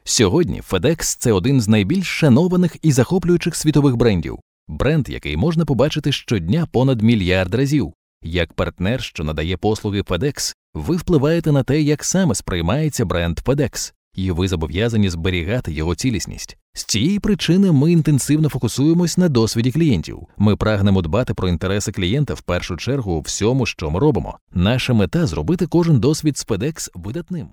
Сьогодні FedEx – це один з найбільш шанованих і захоплюючих світових брендів. Бренд, який можна побачити щодня понад мільярд разів. Як партнер, що надає послуги FedEx, ви впливаєте на те, як саме сприймається бренд FedEx, і ви зобов'язані зберігати його цілісність. З цієї причини ми інтенсивно фокусуємось на досвіді клієнтів. Ми прагнемо дбати про інтереси клієнта в першу чергу у всьому, що ми робимо. Наша мета – зробити кожен досвід з FedEx видатним.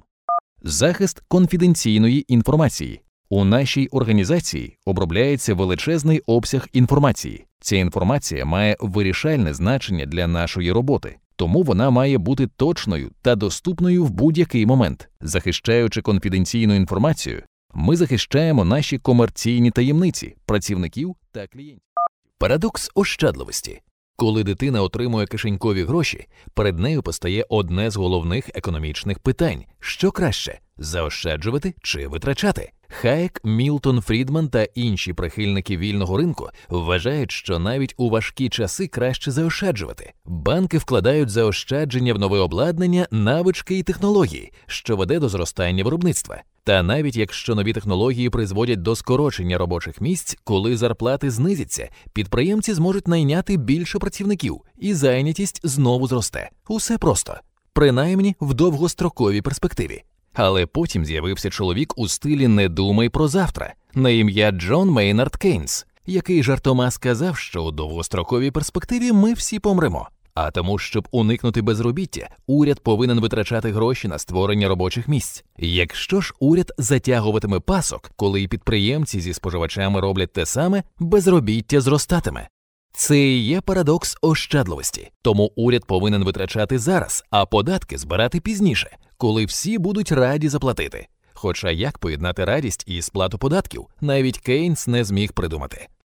Захист конфіденційної інформації. У нашій організації обробляється величезний обсяг інформації. Ця інформація має вирішальне значення для нашої роботи, тому вона має бути точною та доступною в будь-який момент. Захищаючи конфіденційну інформацію, ми захищаємо наші комерційні таємниці, працівників та клієнтів. Парадокс ощадливості. Коли дитина отримує кишенькові гроші, перед нею постає одне з головних економічних питань – що краще – заощаджувати чи витрачати? Хаєк, Мілтон Фрідман та інші прихильники вільного ринку вважають, що навіть у важкі часи краще заощаджувати. Банки вкладають заощадження в нове обладнання, навички і технології, що веде до зростання виробництва. Та навіть якщо нові технології призводять до скорочення робочих місць, коли зарплати знизяться, підприємці зможуть найняти більше працівників і зайнятість знову зросте. Усе просто. Принаймні в довгостроковій перспективі. Але потім з'явився чоловік у стилі «не думай про завтра» на ім'я Джон Мейнард Кейнс, який жартома сказав, що у довгостроковій перспективі ми всі помремо. А тому, щоб уникнути безробіття, уряд повинен витрачати гроші на створення робочих місць. Якщо ж уряд затягуватиме пасок, коли і підприємці зі споживачами роблять те саме, безробіття зростатиме. Це і є парадокс ощадливості. Тому уряд повинен витрачати зараз, а податки збирати пізніше, коли всі будуть раді заплатити. Хоча як поєднати радість і сплату податків, навіть Кейнс не зміг придумати.